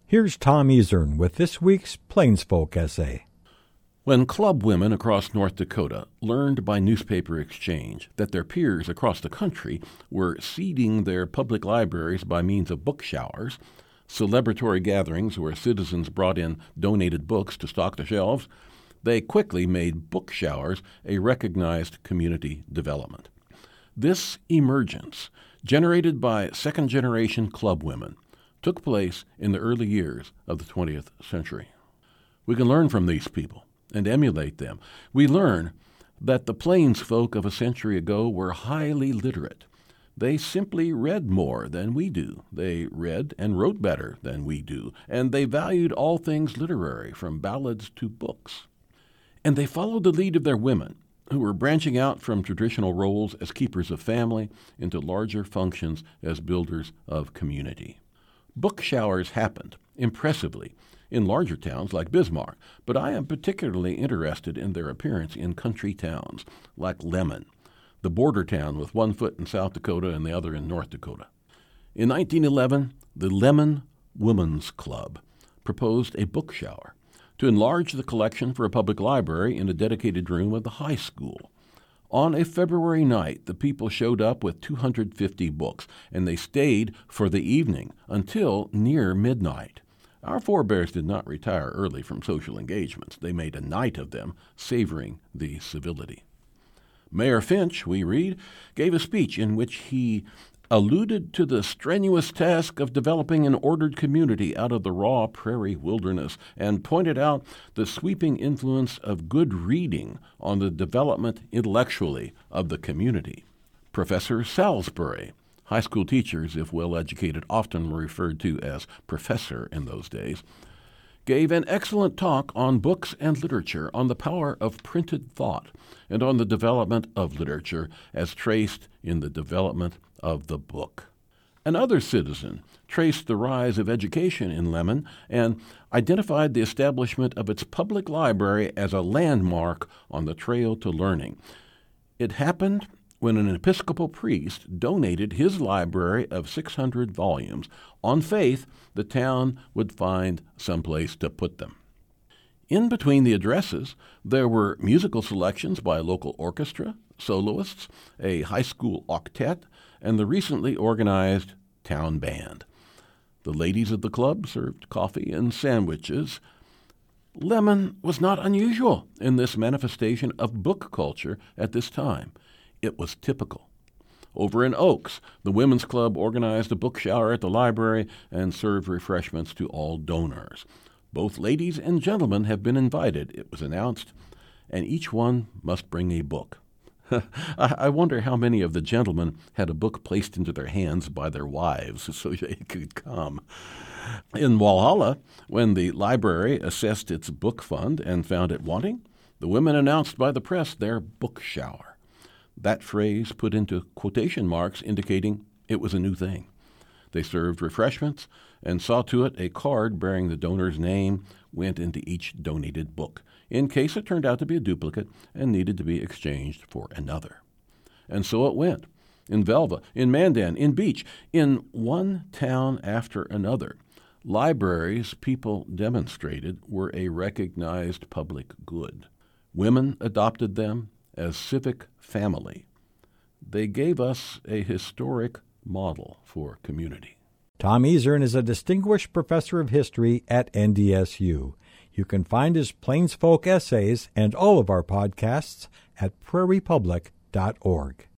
Here's Tom Ezern with this week's Plains Folk essay. When club women across North Dakota learned by newspaper exchange that their peers across the country were seeding their public libraries by means of book showers, celebratory gatherings where citizens brought in donated books to stock the shelves, they quickly made book showers a recognized community development. This emergence, generated by second-generation club women, took place in the early years of the 20th century. We can learn from these people and emulate them. We learn that the Plains folk of a century ago were highly literate. They simply read more than we do. They read and wrote better than we do, and they valued all things literary, from ballads to books. And they followed the lead of their women, who were branching out from traditional roles as keepers of family into larger functions as builders of community. Book showers happened, impressively, in larger towns like Bismarck, but I am particularly interested in their appearance in country towns like Lemon, the border town with one foot in South Dakota and the other in North Dakota. In 1911, the Lemon Women's Club proposed a book shower to enlarge the collection for a public library in a dedicated room of the high school. On a February night, the people showed up with 250 books, and they stayed for the evening until near midnight. Our forebears did not retire early from social engagements. They made a night of them, savoring the civility. Mayor Finch, we read, gave a speech in which he alluded to the strenuous task of developing an ordered community out of the raw prairie wilderness and pointed out the sweeping influence of good reading on the development intellectually of the community. Professor Salisbury, high school teachers, if well-educated, often were referred to as professor in those days, gave an excellent talk on books and literature, on the power of printed thought, and on the development of literature as traced in the development of the book. Another citizen traced the rise of education in Lemon and identified the establishment of its public library as a landmark on the trail to learning. It happened when an Episcopal priest donated his library of 600 volumes on faith the town would find someplace to put them. In between the addresses, there were musical selections by a local orchestra, soloists, a high school octet, and the recently organized town band. The ladies of the club served coffee and sandwiches. Lemon was not unusual in this manifestation of book culture at this time. It was typical. Over in Oaks, the Women's Club organized a book shower at the library and served refreshments to all donors. Both ladies and gentlemen have been invited, it was announced, and each one must bring a book. I wonder how many of the gentlemen had a book placed into their hands by their wives so they could come. In Walhalla, when the library assessed its book fund and found it wanting, the women announced by the press their book shower. That phrase put into quotation marks indicating it was a new thing. They served refreshments and saw to it a card bearing the donor's name went into each donated book, in case it turned out to be a duplicate and needed to be exchanged for another. And so it went. In Velva, in Mandan, in Beach, in one town after another. Libraries, people demonstrated, were a recognized public good. Women adopted them as civic family. They gave us a historic model for community. Tom Ezern is a distinguished professor of history at NDSU. You can find his Plains Folk essays and all of our podcasts at prairiepublic.org.